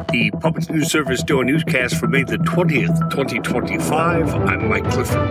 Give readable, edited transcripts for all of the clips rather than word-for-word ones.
The Public News Service Daily Newscast for May the 20th, 2025. I'm Mike Clifford.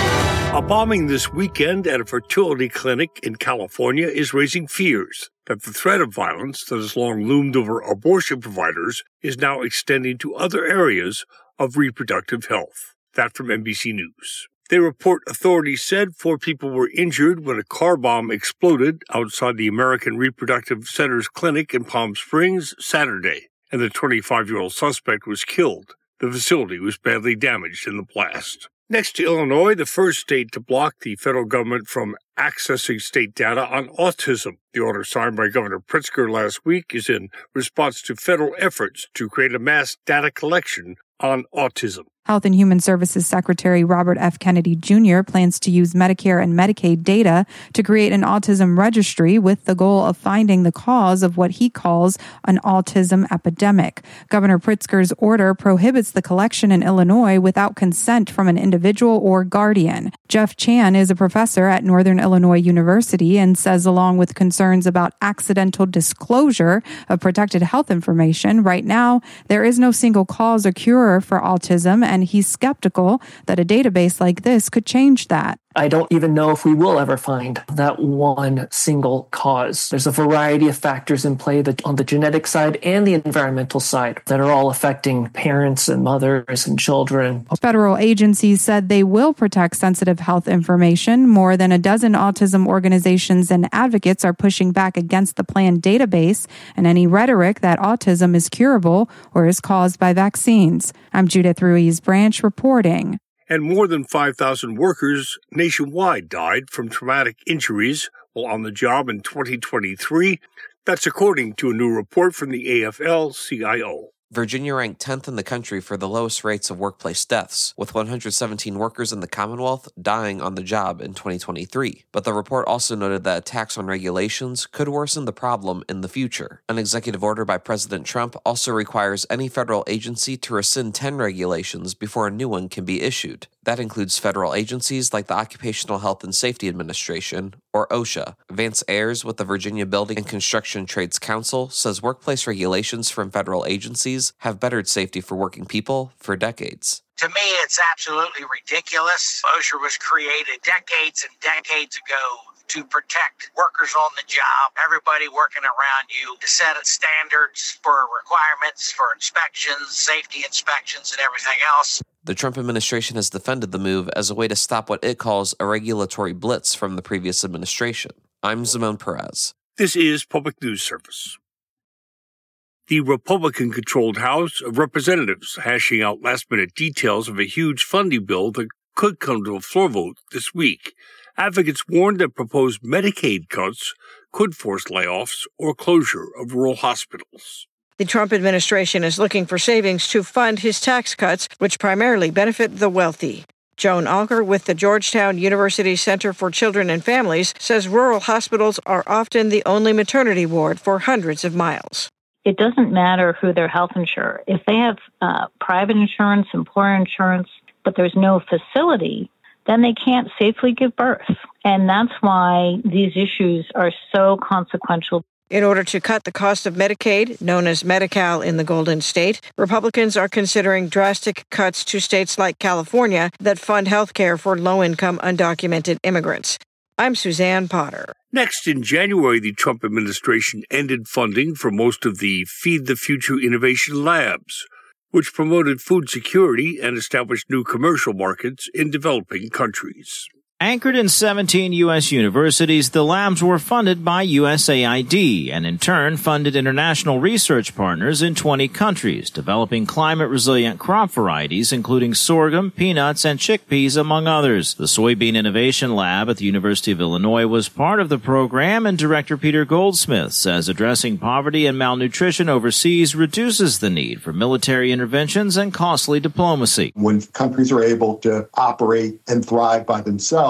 A bombing this weekend at a fertility clinic in California is raising fears that the threat of violence that has long loomed over abortion providers is now extending to other areas of reproductive health. That from NBC News. They report authorities said 4 people were injured when a car bomb exploded outside the American Reproductive Center's clinic in Palm Springs Saturday, and the 25-year-old suspect was killed. The facility was badly damaged in the blast. Next to Illinois, the first state to block the federal government from accessing state data on autism. The order signed by Governor Pritzker last week is in response to federal efforts to create a mass data collection on autism. Health and Human Services Secretary Robert F. Kennedy Jr. plans to use Medicare and Medicaid data to create an autism registry with the goal of finding the cause of what he calls an autism epidemic. Governor Pritzker's order prohibits the collection in Illinois without consent from an individual or guardian. Jeff Chan is a professor at Northern Illinois University and says along with concerns about accidental disclosure of protected health information, right now there is no single cause or cure for autism, and he's skeptical that a database like this could change that. I don't even know if we will ever find that one single cause. There's a variety of factors in play that on the genetic side and the environmental side that are all affecting parents and mothers and children. Federal agencies said they will protect sensitive health information. More than a dozen autism organizations and advocates are pushing back against the planned database and any rhetoric that autism is curable or is caused by vaccines. I'm Judith Ruiz-Branch reporting. And more than 5,000 workers nationwide died from traumatic injuries while on the job in 2023. That's according to a new report from the AFL-CIO. Virginia ranked 10th in the country for the lowest rates of workplace deaths, with 117 workers in the Commonwealth dying on the job in 2023. But the report also noted that attacks on regulations could worsen the problem in the future. An executive order by President Trump also requires any federal agency to rescind 10 regulations before a new one can be issued. That includes federal agencies like the Occupational Health and Safety Administration, or OSHA. Vance Ayers with the Virginia Building and Construction Trades Council says workplace regulations from federal agencies have bettered safety for working people for decades. To me, it's absolutely ridiculous. OSHA was created decades and decades ago to protect workers on the job, everybody working around you, to set standards for requirements for inspections, safety inspections, and everything else. The Trump administration has defended the move as a way to stop what it calls a regulatory blitz from the previous administration. I'm Simone Perez. This is Public News Service. The Republican-controlled House of Representatives hashing out last-minute details of a huge funding bill that could come to a floor vote this week. Advocates warned that proposed Medicaid cuts could force layoffs or closure of rural hospitals. The Trump administration is looking for savings to fund his tax cuts, which primarily benefit the wealthy. Joan Alker with the Georgetown University Center for Children and Families says rural hospitals are often the only maternity ward for hundreds of miles. It doesn't matter who their health insurer. If they have private insurance, employer insurance, but there's no facility, then they can't safely give birth. And that's why these issues are so consequential. In order to cut the cost of Medicaid, known as Medi-Cal in the Golden State, Republicans are considering drastic cuts to states like California that fund health care for low-income undocumented immigrants. I'm Suzanne Potter. Next, in January, the Trump administration ended funding for most of the Feed the Future Innovation Labs, which promoted food security and established new commercial markets in developing countries. Anchored in 17 U.S. universities, the labs were funded by USAID and in turn funded international research partners in 20 countries, developing climate-resilient crop varieties including sorghum, peanuts, and chickpeas, among others. The Soybean Innovation Lab at the University of Illinois was part of the program, and Director Peter Goldsmith says addressing poverty and malnutrition overseas reduces the need for military interventions and costly diplomacy. When countries are able to operate and thrive by themselves,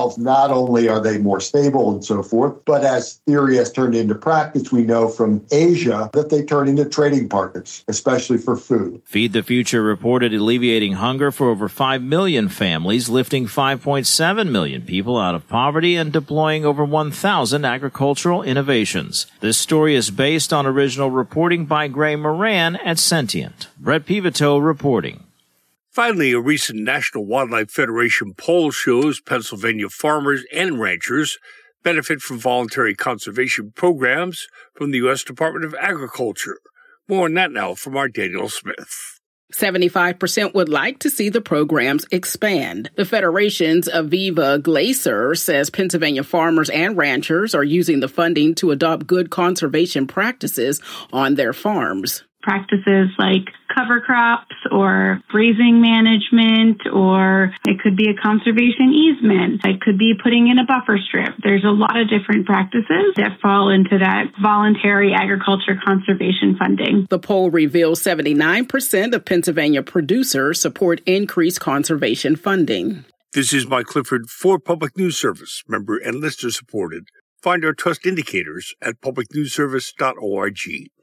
themselves, not only are they more stable and so forth, but as theory has turned into practice, we know from Asia that they turn into trading partners, especially for food. Feed the Future reported alleviating hunger for over 5 million families, lifting 5.7 million people out of poverty, and deploying over 1,000 agricultural innovations. This story is based on original reporting by Gray Moran at Sentient. Brett Pivito reporting. Finally, a recent National Wildlife Federation poll shows Pennsylvania farmers and ranchers benefit from voluntary conservation programs from the U.S. Department of Agriculture. More on that now from our Daniel Smith. 75% would like to see the programs expand. The Federation's Aviva Glaser says Pennsylvania farmers and ranchers are using the funding to adopt good conservation practices on their farms. Practices like cover crops or grazing management, or it could be a conservation easement. It could be putting in a buffer strip. There's a lot of different practices that fall into that voluntary agriculture conservation funding. The poll reveals 79% of Pennsylvania producers support increased conservation funding. This is Mike Clifford for Public News Service, member and listener supported. Find our trust indicators at publicnewsservice.org.